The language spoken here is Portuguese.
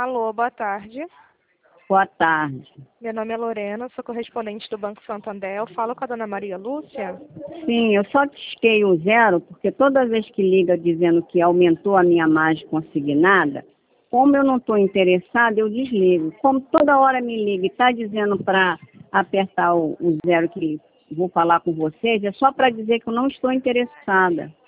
Alô, boa tarde. Boa tarde. Meu nome é Lorena, sou correspondente do Banco Santander. Eu falo com a dona Maria Lúcia? Sim, eu só disquei o 0 porque toda vez que liga dizendo que aumentou a minha margem consignada, como eu não estou interessada, eu desligo. Como toda hora me liga e está dizendo para apertar o 0 que vou falar com vocês, é só para dizer que eu não estou interessada.